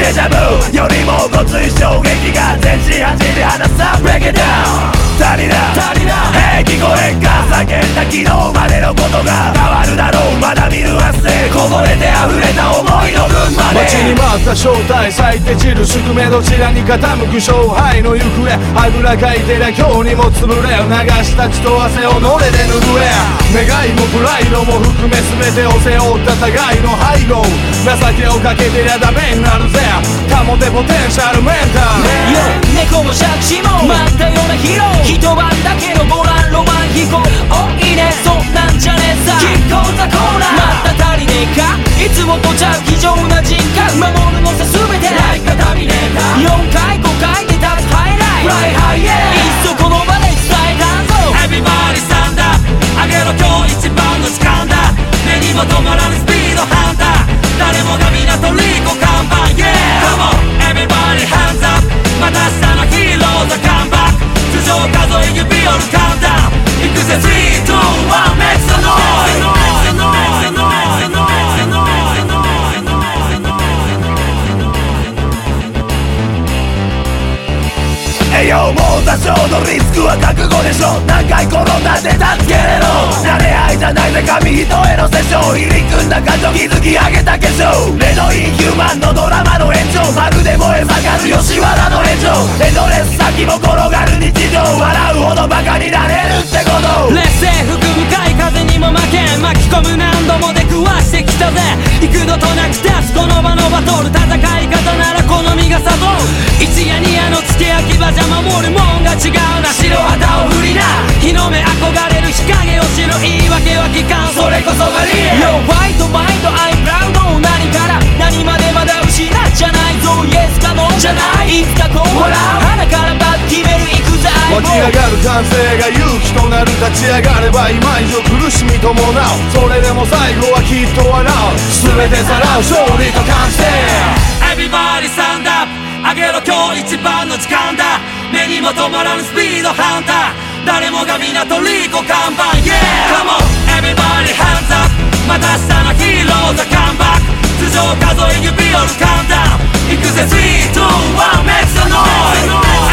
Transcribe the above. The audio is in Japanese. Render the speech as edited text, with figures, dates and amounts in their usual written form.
デジャブよりもごつい衝撃が全身走り放つ Break it down 足りな聞こえんか叫んだ昨日までのことが変わるだろうまだ見ぬ明日でこぼれて溢れた思いの分まで待ちに待った正体咲いて散る宿命どちらに傾く勝敗の行方あぐらかいてりゃ今日にも潰れ流した血と汗をのれで拭え願いもプライドも含め全てを背負った互いの背後情けをかけてりゃダメになるぜ保てポテンシャルメンタル猫も借子も待ったようなヒーロー一晩だけのご覧ロマン飛行おいいねそんなんじゃねえさキッコーザコーナーまた足りねえかいつもとちゃう非常な人格守るのさ全てライカタミネーター4回5回で立つハイライトフライハイエーいっそこの場で伝えたんぞ Everybody stand up 上げろ今日一番の時間だ目にも止まらぬスピードハンター誰もが皆トリコ看板 Yeah Come on everybody hands up また明日のヒーローズカムバック頭上数え指折るカウンダウンいくぜ3、2、1 Make some noise栄養も多少のリスクは覚悟でしょ何回転んだって助けれろ慣れ合いじゃないぜ紙一重のセッション入り組んだ感情築き上げた化粧レドインヒューマンのドラマの延長まるで燃え盛る吉原の炎上エンドレス先も転がる日常笑うほどバカになれるってこと劣勢吹く向かい風にも負け巻き込む何度も出くわしてきたぜ幾度となく立つこの場のバトル戦い方なら好みがさぞ一夜二夜の付け焼き場じゃ守るもんが違うな白旗を振りな日の目憧れる日陰を知る言い訳は聞かんそれこそがリアル Yo fight fight I'm proud 何から何までまだ失っちゃないぞ Yes か No じゃないいつかこう笑う鼻からバッ決めるいくぜ湧き上がる歓声が勇気となる立ち上がれば今以上苦しみ伴うそれでも最後はきっと笑う全てさらう勝利と完成 Everybody stand up 上げろ今日一番の時間だ目にも止まらぬスピードハンター誰もが皆トリコ看板 Yeah Come on everybody hands up また明日のヒーローズカムバック頭上数え指折るカウンダウンいくぜ3、2、1 Make some noise